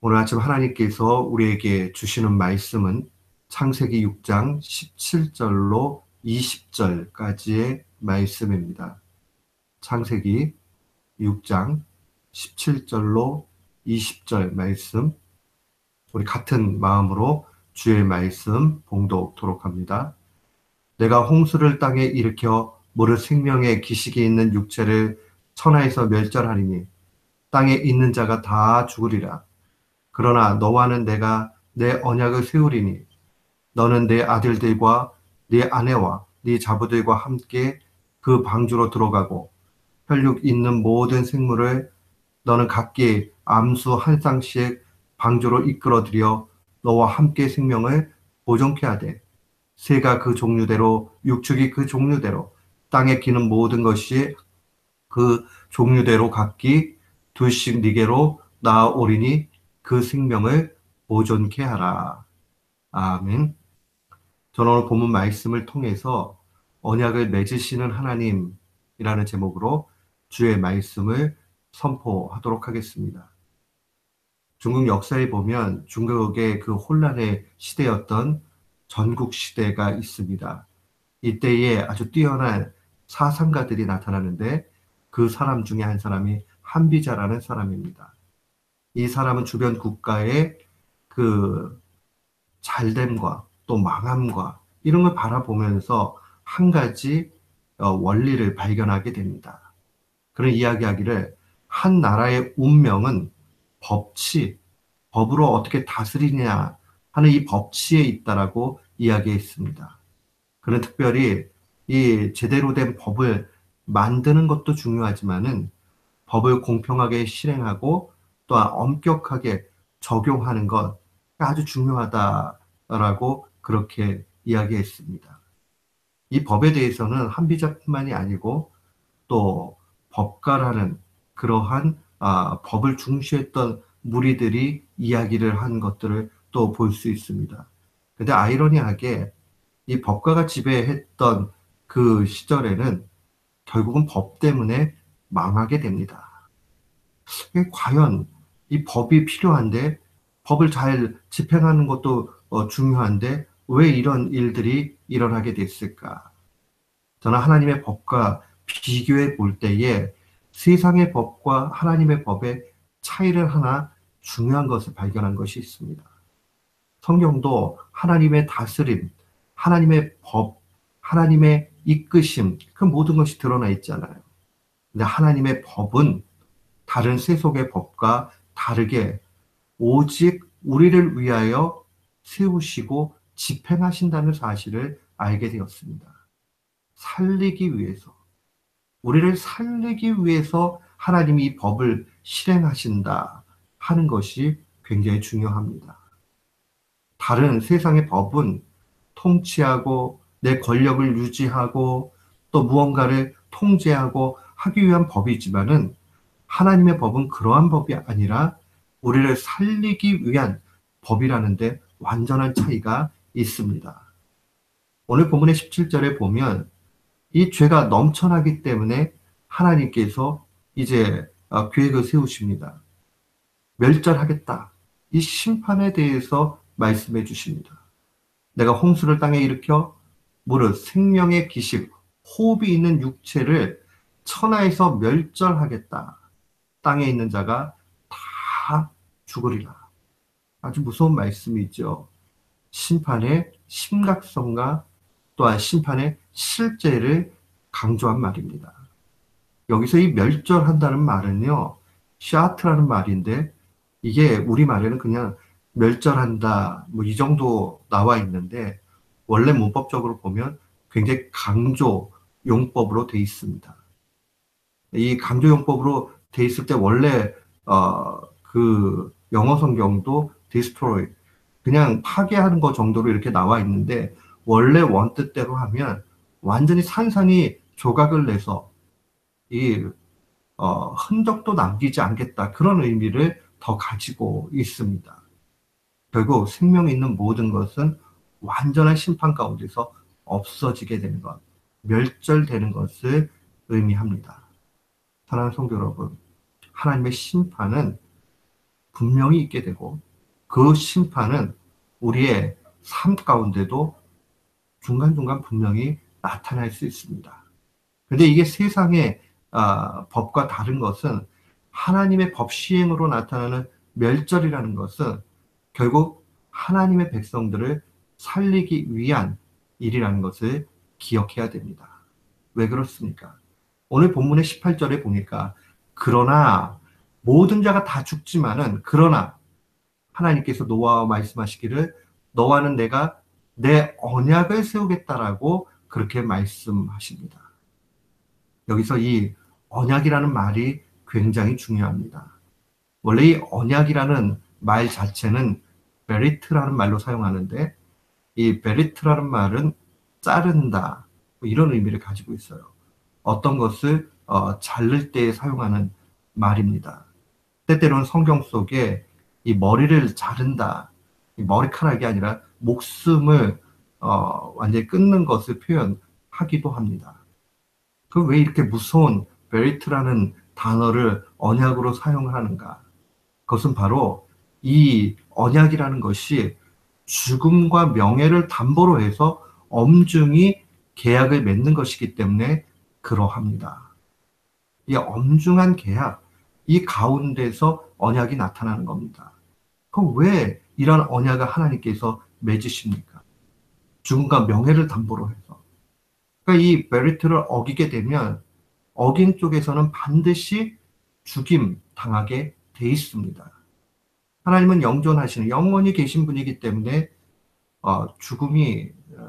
오늘 아침 하나님께서 우리에게 주시는 말씀은 창세기 6장 17절로 20절까지의 말씀입니다. 창세기 6장 17절로 20절 말씀, 우리 같은 마음으로 주의 말씀 봉독토록 합니다. 내가 홍수를 땅에 일으켜 모를 생명의 기식이 있는 육체를 천하에서 멸절하리니 땅에 있는 자가 다 죽으리라. 그러나 너와는 내가 내 언약을 세우리니 너는 내 아들들과 네 아내와 네 자부들과 함께 그 방주로 들어가고 혈육 있는 모든 생물을 너는 각기 암수 한 쌍씩 방주로 이끌어들여 너와 함께 생명을 보존케 하되 새가 그 종류대로 육축이 그 종류대로 땅에 기는 모든 것이 그 종류대로 각기 둘씩 네게로 나아오리니 그 생명을 보존케 하라. 아멘. 저는 오늘 본문 말씀을 통해서 언약을 맺으시는 하나님이라는 제목으로 주의 말씀을 선포하도록 하겠습니다. 중국 역사에 보면 중국의 그 혼란의 시대였던 전국 시대가 있습니다. 이때에 아주 뛰어난 사상가들이 나타나는데 그 사람 중에 한 사람이 한비자라는 사람입니다. 이 사람은 주변 국가의 그 잘됨과 또 망함과 이런 걸 바라보면서 한 가지 원리를 발견하게 됩니다. 그런 이야기하기를 한 나라의 운명은 법치, 법으로 어떻게 다스리냐 하는 이 법치에 있다라고 이야기했습니다. 그는 특별히 이 제대로 된 법을 만드는 것도 중요하지만은 법을 공평하게 실행하고 또한 엄격하게 적용하는 것 아주 중요하다라고 그렇게 이야기했습니다. 이 법에 대해서는 한비자뿐만이 아니고 또 법가라는 그러한 법을 중시했던 무리들이 이야기를 한 것들을 또 볼 수 있습니다. 근데 아이러니하게 이 법가가 지배했던 그 시절에는 결국은 법 때문에 망하게 됩니다. 과연 이 법이 필요한데 법을 잘 집행하는 것도 중요한데 왜 이런 일들이 일어나게 됐을까? 저는 하나님의 법과 비교해 볼 때에 세상의 법과 하나님의 법의 차이를 하나 중요한 것을 발견한 것이 있습니다. 성경도 하나님의 다스림, 하나님의 법, 하나님의 이끄심, 그 모든 것이 드러나 있잖아요. 근데 하나님의 법은 다른 세속의 법과 다르게 오직 우리를 위하여 세우시고 집행하신다는 사실을 알게 되었습니다. 살리기 위해서, 우리를 살리기 위해서 하나님이 이 법을 실행하신다 하는 것이 굉장히 중요합니다. 다른 세상의 법은 통치하고 내 권력을 유지하고 또 무언가를 통제하고 하기 위한 법이지만은 하나님의 법은 그러한 법이 아니라 우리를 살리기 위한 법이라는데 완전한 차이가 있습니다. 오늘 본문의 17절에 보면 이 죄가 넘쳐나기 때문에 하나님께서 이제 계획을 세우십니다. 멸절하겠다. 이 심판에 대해서 말씀해 주십니다. 내가 홍수를 땅에 일으켜 무릇 생명의 기식, 호흡이 있는 육체를 천하에서 멸절하겠다. 땅에 있는 자가 다 죽으리라. 아주 무서운 말씀이죠. 심판의 심각성과 또한 심판의 실제를 강조한 말입니다. 여기서 이 멸절한다는 말은요, 샤트라는 말인데 이게 우리말에는 그냥 멸절한다 뭐 이 정도 나와 있는데 원래 문법적으로 보면 굉장히 강조 용법으로 돼 있습니다. 이 강조 용법으로 돼 있을 때 원래 그 영어 성경도 destroy 그냥 파괴하는 것 정도로 이렇게 나와 있는데 원래 원뜻대로 하면 완전히 산산이 조각을 내서 이 흔적도 남기지 않겠다 그런 의미를 더 가지고 있습니다. 결국 생명 있는 모든 것은 완전한 심판 가운데서 없어지게 되는 것, 멸절되는 것을 의미합니다. 사랑하는 성도 여러분, 하나님의 심판은 분명히 있게 되고 그 심판은 우리의 삶 가운데도 중간중간 분명히 나타날 수 있습니다. 근데 이게 세상의 법과 다른 것은 하나님의 법 시행으로 나타나는 멸절이라는 것은 결국 하나님의 백성들을 살리기 위한 일이라는 것을 기억해야 됩니다. 왜 그렇습니까? 오늘 본문의 18절에 보니까 그러나 모든 자가 다 죽지만은 그러나 하나님께서 노아와 말씀하시기를 너와는 내가 내 언약을 세우겠다라고 그렇게 말씀하십니다. 여기서 이 언약이라는 말이 굉장히 중요합니다. 원래 이 언약이라는 말 자체는 베리트라는 말로 사용하는데 이 베리트라는 말은 자른다 뭐 이런 의미를 가지고 있어요. 어떤 것을 자를 때 사용하는 말입니다. 때때로는 성경 속에 이 머리를 자른다, 이 머리카락이 아니라 목숨을 완전히 끊는 것을 표현하기도 합니다. 그 왜 이렇게 무서운 베리트라는 단어를 언약으로 사용을 하는가? 그것은 바로 이 언약이라는 것이 죽음과 명예를 담보로 해서 엄중히 계약을 맺는 것이기 때문에 그러합니다. 이 엄중한 계약, 이 가운데서 언약이 나타나는 겁니다. 그럼 왜 이런 언약을 하나님께서 맺으십니까? 죽음과 명예를 담보로 해서. 그러니까 이 베리트를 어기게 되면 어긴 쪽에서는 반드시 죽임 당하게 돼 있습니다. 하나님은 영존하시는 영원히 계신 분이기 때문에 죽음이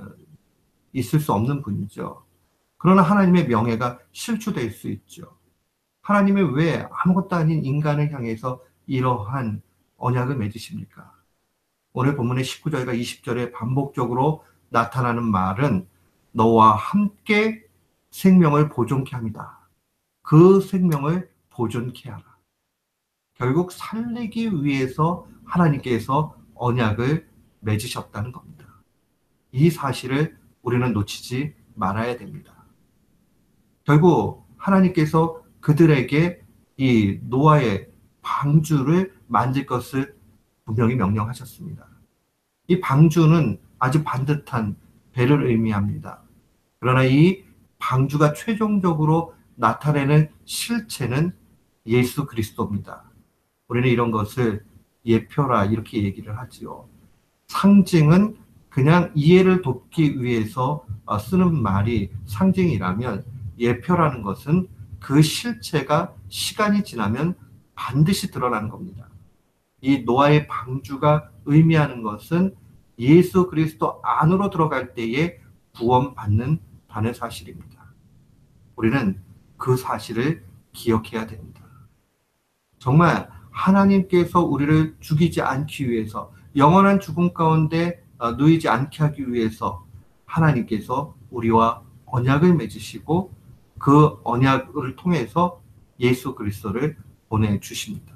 있을 수 없는 분이죠. 그러나 하나님의 명예가 실추될 수 있죠. 하나님이 왜 아무것도 아닌 인간을 향해서 이러한 언약을 맺으십니까? 오늘 본문의 19절과 20절에 반복적으로 나타나는 말은 너와 함께 생명을 보존케 합니다. 그 생명을 보존케 하라. 결국 살리기 위해서 하나님께서 언약을 맺으셨다는 겁니다. 이 사실을 우리는 놓치지 말아야 됩니다. 결국 하나님께서 그들에게 이 노아의 방주를 만들 것을 분명히 명령하셨습니다. 이 방주는 아주 반듯한 배를 의미합니다. 그러나 이 방주가 최종적으로 나타내는 실체는 예수 그리스도입니다. 우리는 이런 것을 예표라 이렇게 얘기를 하지요. 상징은 그냥 이해를 돕기 위해서 쓰는 말이 상징이라면 예표라는 것은 그 실체가 시간이 지나면 반드시 드러나는 겁니다. 이 노아의 방주가 의미하는 것은 예수 그리스도 안으로 들어갈 때에 구원받는 다는 사실입니다. 우리는 그 사실을 기억해야 됩니다. 정말 하나님께서 우리를 죽이지 않기 위해서 영원한 죽음 가운데 놓이지 않게 하기 위해서 하나님께서 우리와 언약을 맺으시고 그 언약을 통해서 예수 그리스도를 보내주십니다.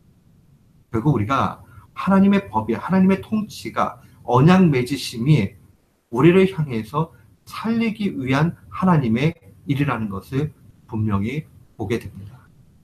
결국 우리가 하나님의 법이 하나님의 통치가 언약 맺으심이 우리를 향해서 살리기 위한 하나님의 일이라는 것을 분명히 보게 됩니다.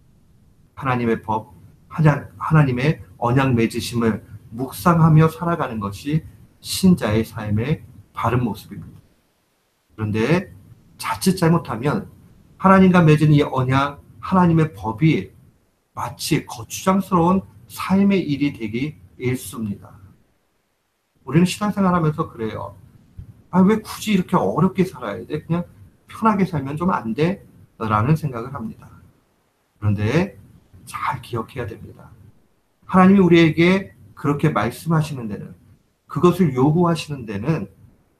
하나님의 법, 하나님의 언약 맺으심을 묵상하며 살아가는 것이 신자의 삶의 바른 모습입니다. 그런데 자칫 잘못하면 하나님과 맺은 이 언약, 하나님의 법이 마치 거추장스러운 삶의 일이 되기 일쑤입니다. 우리는 신앙생활 하면서 그래요. 왜 굳이 이렇게 어렵게 살아야 돼? 그냥 편하게 살면 좀 안 돼? 라는 생각을 합니다. 그런데 잘 기억해야 됩니다. 하나님이 우리에게 그렇게 말씀하시는 데는, 그것을 요구하시는 데는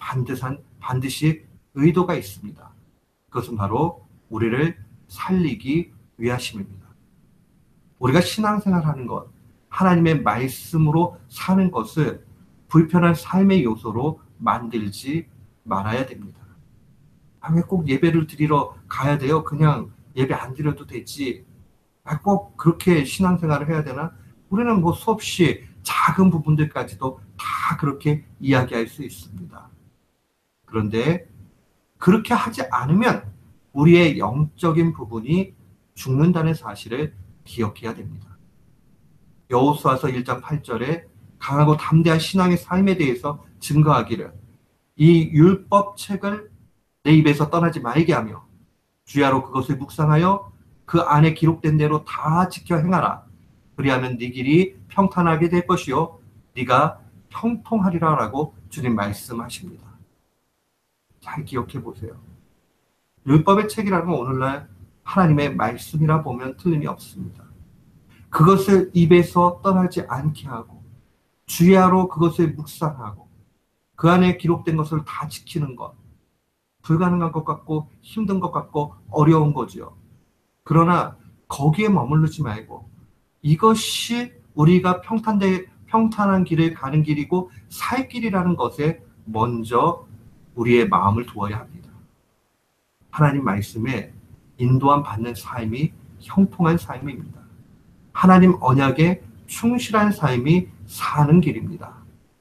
반드시 의도가 있습니다. 그것은 바로 우리를 살리기 위하심입니다. 우리가 신앙생활 하는 것, 하나님의 말씀으로 사는 것을 불편한 삶의 요소로 만들지 말아야 됩니다. 왜 꼭 예배를 드리러 가야 돼요? 그냥 예배 안 드려도 되지. 꼭 그렇게 신앙생활을 해야 되나? 우리는 뭐 수없이 작은 부분들까지도 다 그렇게 이야기할 수 있습니다. 그런데 그렇게 하지 않으면 우리의 영적인 부분이 죽는다는 사실을 기억해야 됩니다. 여호수아서 1장 8절에 강하고 담대한 신앙의 삶에 대해서 증거하기를 이 율법책을 내 입에서 떠나지 말게 하며 주야로 그것을 묵상하여 그 안에 기록된 대로 다 지켜 행하라. 그리하면 네 길이 평탄하게 될 것이요 네가 형통하리라 라고 주님 말씀하십니다. 잘 기억해 보세요. 율법의 책이라는 건 오늘날 하나님의 말씀이라 보면 틀림이 없습니다. 그것을 입에서 떠나지 않게 하고 주야로 그것을 묵상하고 그 안에 기록된 것을 다 지키는 것, 불가능한 것 같고 힘든 것 같고 어려운 거죠. 그러나 거기에 머무르지 말고 이것이 우리가 평탄한 길을 가는 길이고 살 길이라는 것에 먼저 우리의 마음을 두어야 합니다. 하나님 말씀에 인도함 받는 삶이 형통한 삶입니다. 하나님 언약에 충실한 삶이 사는 길입니다.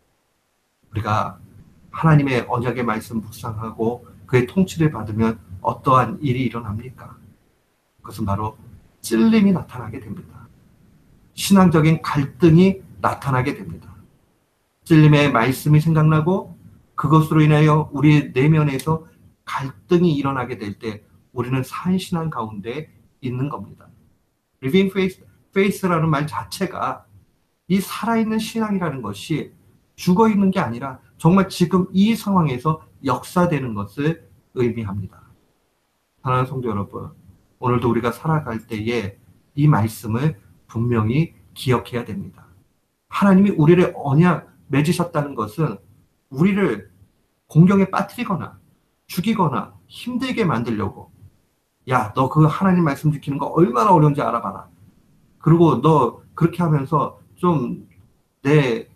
우리가 하나님의 언약의 말씀 묵상하고 그의 통치를 받으면 어떠한 일이 일어납니까? 그것은 바로 찔림이 나타나게 됩니다. 신앙적인 갈등이 나타나게 됩니다. 찔림의 말씀이 생각나고 그것으로 인하여 우리 내면에서 갈등이 일어나게 될 때 우리는 산신앙 가운데 있는 겁니다. Living Faith라는 말 자체가 이 살아있는 신앙이라는 것이 죽어있는 게 아니라 정말 지금 이 상황에서 역사되는 것을 의미합니다. 사랑하는 성도 여러분, 오늘도 우리가 살아갈 때에 이 말씀을 분명히 기억해야 됩니다. 하나님이 우리를 언약 맺으셨다는 것은 우리를 공경에 빠뜨리거나 죽이거나 힘들게 만들려고, 야, 너 그 하나님 말씀 지키는 거 얼마나 어려운지 알아봐라. 그리고 너 그렇게 하면서 좀 내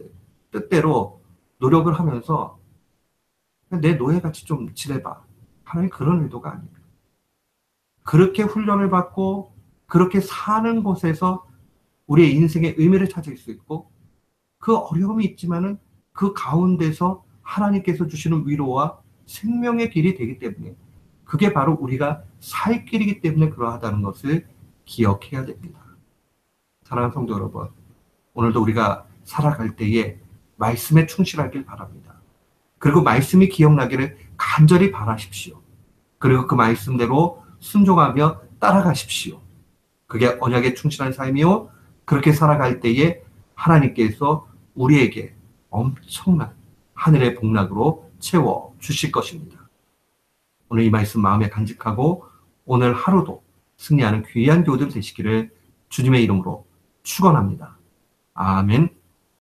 뜻대로 노력을 하면서 내 노예같이 좀 지내봐. 하나님 그런 의도가 아닙니다. 그렇게 훈련을 받고 그렇게 사는 곳에서 우리의 인생의 의미를 찾을 수 있고 그 어려움이 있지만은 그 가운데서 하나님께서 주시는 위로와 생명의 길이 되기 때문에 그게 바로 우리가 살 길이기 때문에 그러하다는 것을 기억해야 됩니다. 사랑하는 성도 여러분, 오늘도 우리가 살아갈 때에 말씀에 충실하길 바랍니다. 그리고 말씀이 기억나기를 간절히 바라십시오. 그리고 그 말씀대로 순종하며 따라가십시오. 그게 언약에 충실한 삶이요. 그렇게 살아갈 때에 하나님께서 우리에게 엄청난 하늘의 복락으로 채워 주실 것입니다. 오늘 이 말씀 마음에 간직하고 오늘 하루도 승리하는 귀한 교우들 되시기를 주님의 이름으로 축원합니다. 아멘.